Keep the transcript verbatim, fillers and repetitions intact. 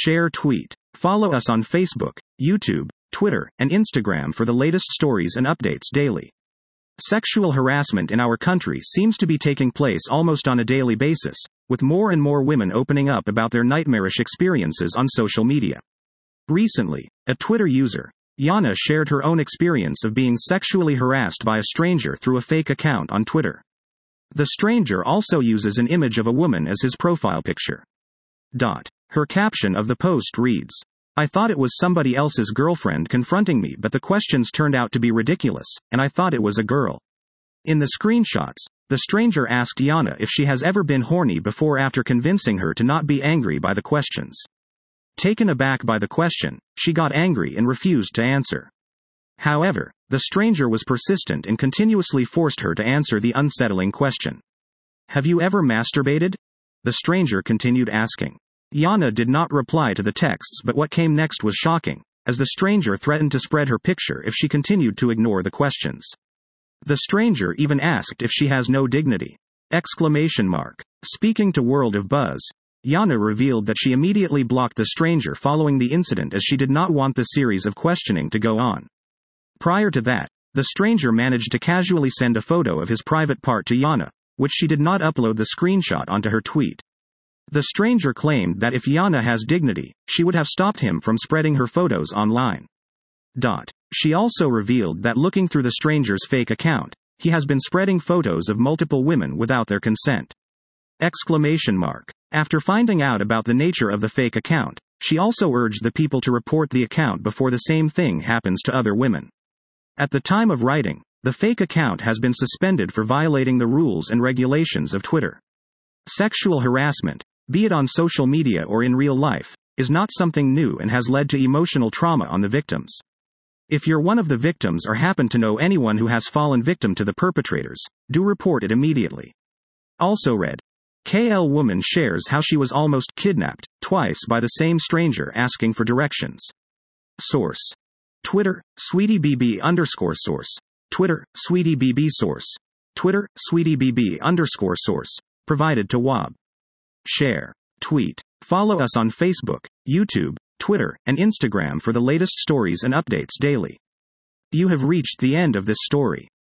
share, tweet. Follow us on Facebook, YouTube, Twitter, and Instagram for the latest stories and updates daily. Sexual harassment in our country seems to be taking place almost on a daily basis, with more and more women opening up about their nightmarish experiences on social media. Recently, a Twitter user, Yana, shared her own experience of being sexually harassed by a stranger through a fake account on Twitter. The stranger also uses an image of a woman as his profile picture. Dot. Her caption of the post reads, "I thought it was somebody else's girlfriend confronting me, but the questions turned out to be ridiculous, and I thought it was a girl." In the screenshots, the stranger asked Yana if she has ever been horny before after convincing her to not be angry by the questions. Taken aback by the question, she got angry and refused to answer. However, the stranger was persistent and continuously forced her to answer the unsettling question. "Have you ever masturbated?" the stranger continued asking. Yana did not reply to the texts, but what came next was shocking, as the stranger threatened to spread her picture if she continued to ignore the questions. The stranger even asked if she has no dignity! Exclamation mark. Speaking to World of Buzz, Yana revealed that she immediately blocked the stranger following the incident as she did not want the series of questioning to go on. Prior to that, the stranger managed to casually send a photo of his private part to Yana, which she did not upload the screenshot onto her tweet. The stranger claimed that if Yana has dignity, she would have stopped him from spreading her photos online. Dot. She also revealed that looking through the stranger's fake account, he has been spreading photos of multiple women without their consent! Exclamation mark. After finding out about the nature of the fake account, she also urged the people to report the account before the same thing happens to other women. At the time of writing, the fake account has been suspended for violating the rules and regulations of Twitter. Sexual harassment, be it on social media or in real life, is not something new and has led to emotional trauma on the victims. If you're one of the victims or happen to know anyone who has fallen victim to the perpetrators, do report it immediately. Also read. K L woman shares how she was almost kidnapped twice by the same stranger asking for directions. Source. Twitter, SweetieBB underscore source. Twitter, SweetieBB source. Twitter, SweetieBB underscore source. Provided to W A B. Share. Tweet. Follow us on Facebook, YouTube, Twitter, and Instagram for the latest stories and updates daily. You have reached the end of this story.